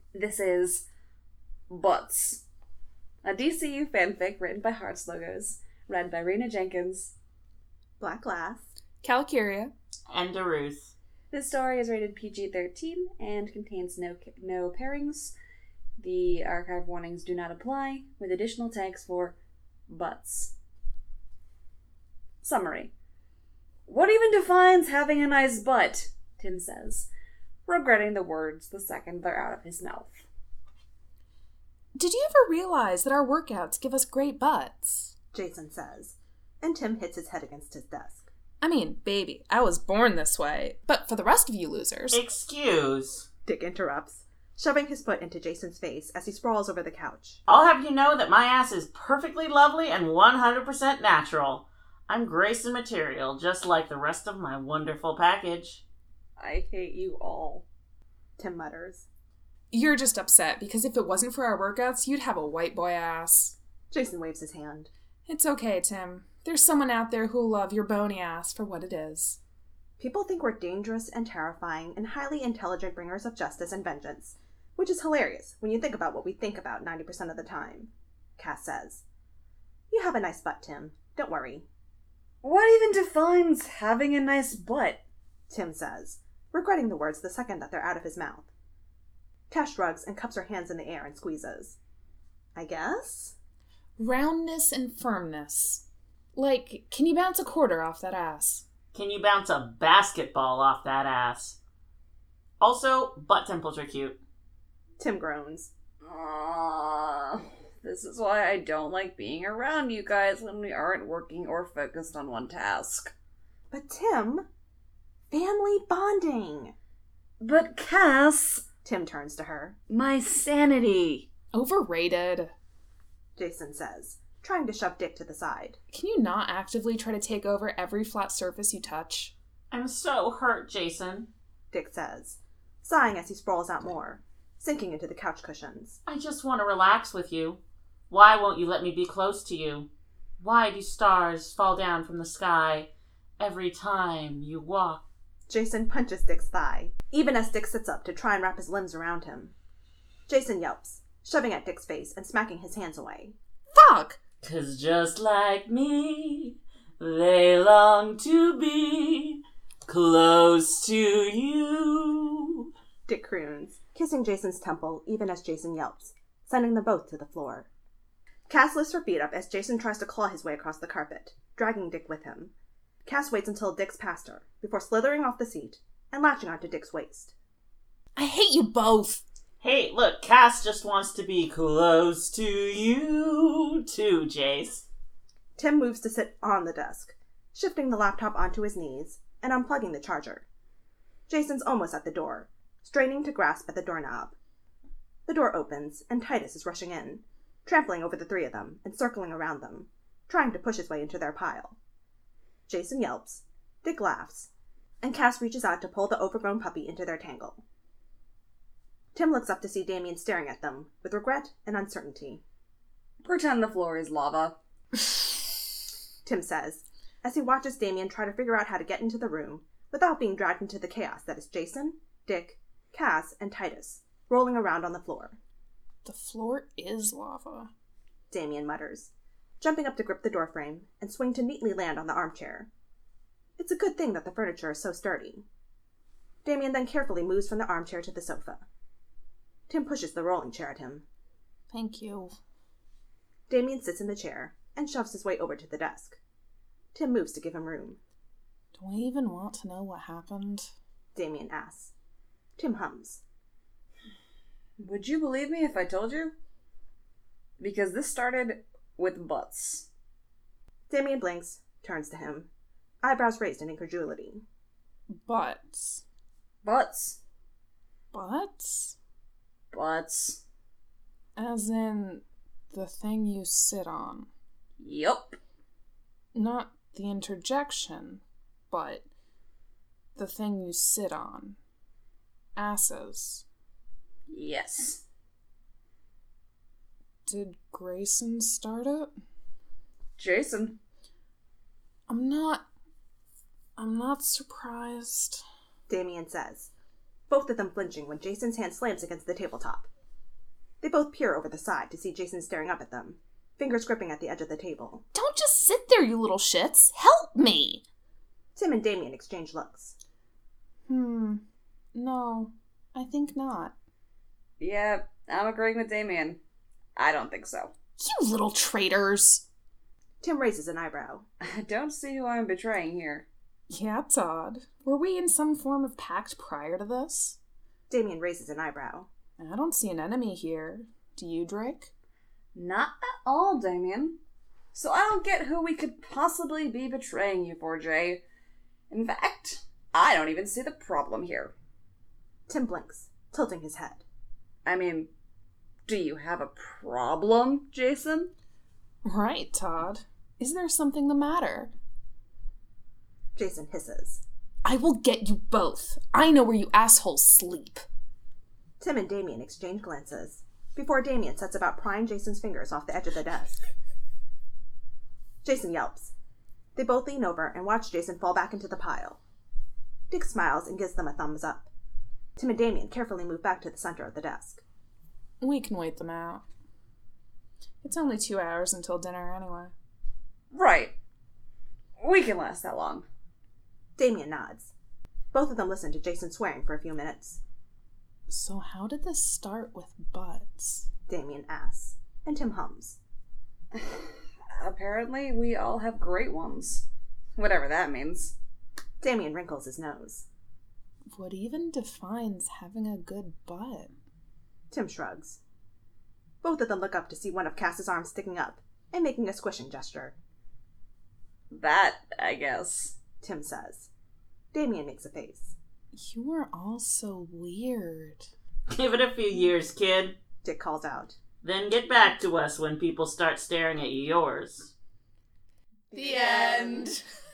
This is Butts, a DCU fanfic written by Hearts Logos, read by Rena Jenkins, Black Glass, Calcuria, and Daruth. This story is rated PG-13 and contains no pairings. The archive warnings do not apply, with additional tags for butts. Summary. What even defines having a nice butt? Tim says, regretting the words the second they're out of his mouth. Did you ever realize that our workouts give us great butts? Jason says, and Tim hits his head against his desk. I mean, baby, I was born this way. But for the rest of you losers... Excuse. Dick interrupts, shoving his foot into Jason's face as he sprawls over the couch. I'll have you know that my ass is perfectly lovely and 100% natural. I'm grace and material, just like the rest of my wonderful package. I hate you all. Tim mutters. You're just upset because if it wasn't for our workouts, you'd have a white boy ass. Jason waves his hand. It's okay, Tim. There's someone out there who'll love your bony ass for what it is. People think we're dangerous and terrifying and highly intelligent bringers of justice and vengeance, which is hilarious when you think about what we think about 90% of the time, Cass says. You have a nice butt, Tim. Don't worry. What even defines having a nice butt? Tim says, regretting the words the second that they're out of his mouth. Cass shrugs and cups her hands in the air and squeezes. I guess? Roundness and firmness. Like, can you bounce a quarter off that ass? Can you bounce a basketball off that ass? Also, butt temples are cute. Tim groans. This is why I don't like being around you guys when we aren't working or focused on one task. But Tim, family bonding. But Cass... Tim turns to her. My sanity. Overrated. Jason says, trying to shove Dick to the side. Can you not actively try to take over every flat surface you touch? I'm so hurt, Jason. Dick says, sighing as he sprawls out more, sinking into the couch cushions. I just want to relax with you. Why won't you let me be close to you? Why do stars fall down from the sky every time you walk? Jason punches Dick's thigh, even as Dick sits up to try and wrap his limbs around him. Jason yelps, shoving at Dick's face and smacking his hands away. Fuck! 'Cause just like me, they long to be close to you. Dick croons, kissing Jason's temple even as Jason yelps, sending them both to the floor. Cass lifts her feet up as Jason tries to claw his way across the carpet, dragging Dick with him. Cass waits until Dick's past her, before slithering off the seat and latching onto Dick's waist. I hate you both! Hey, look, Cass just wants to be close to you too, Jace. Tim moves to sit on the desk, shifting the laptop onto his knees and unplugging the charger. Jason's almost at the door, straining to grasp at the doorknob. The door opens, and Titus is rushing in, trampling over the three of them and circling around them, trying to push his way into their pile. Jason yelps, Dick laughs, and Cass reaches out to pull the overgrown puppy into their tangle. Tim looks up to see Damien staring at them, with regret and uncertainty. Pretend the floor is lava. Tim says, as he watches Damien try to figure out how to get into the room without being dragged into the chaos that is Jason, Dick, Cass, and Titus, rolling around on the floor. The floor is lava. Damien mutters, jumping up to grip the doorframe and swing to neatly land on the armchair. It's a good thing that the furniture is so sturdy. Damien then carefully moves from the armchair to the sofa. Tim pushes the rolling chair at him. Thank you. Damien sits in the chair and shoves his way over to the desk. Tim moves to give him room. Do I even want to know what happened? Damien asks. Tim hums. Would you believe me if I told you? Because this started with butts. Damien blinks, turns to him, eyebrows raised in incredulity. Butts. Butts. Butts? Butts. As in the thing you sit on. Yup. Not the interjection, but the thing you sit on. Asses. Yes. Did Grayson start it? Jason. I'm not surprised. Damien says, both of them flinching when Jason's hand slams against the tabletop, They both peer over the side to see Jason staring up at them, fingers gripping at the edge of the table. Don't just sit there, you little shits. Help me! Tim and Damien exchange looks. No, I think not. Yeah, I'm agreeing with Damien. I don't think so. You little traitors! Tim raises an eyebrow. I don't see who I'm betraying here. Yeah, it's odd. Were we in some form of pact prior to this? Damien raises an eyebrow. I don't see an enemy here. Do you, Drake? Not at all, Damien. So I don't get who we could possibly be betraying you for, Jay. In fact, I don't even see the problem here. Tim blinks, tilting his head. I mean, do you have a problem, Jason? Right, Todd. Is there something the matter? Jason hisses. I will get you both. I know where you assholes sleep. Tim and Damien exchange glances, before Damien sets about prying Jason's fingers off the edge of the desk. Jason yelps. They both lean over and watch Jason fall back into the pile. Dick smiles and gives them a thumbs up. Tim and Damien carefully move back to the center of the desk. We can wait them out. It's only 2 hours until dinner anyway. Right. We can last that long. Damien nods. Both of them listen to Jason swearing for a few minutes. So how did this start with butts? Damien asks, and Tim hums. Apparently, we all have great ones. Whatever that means. Damien wrinkles his nose. What even defines having a good butt? Tim shrugs. Both of them look up to see one of Cass's arms sticking up and making a squishing gesture. That, I guess. Tim says. Damien makes a face. You are all so weird. Give it a few years, kid. Dick calls out. Then get back to us when people start staring at yours. The end.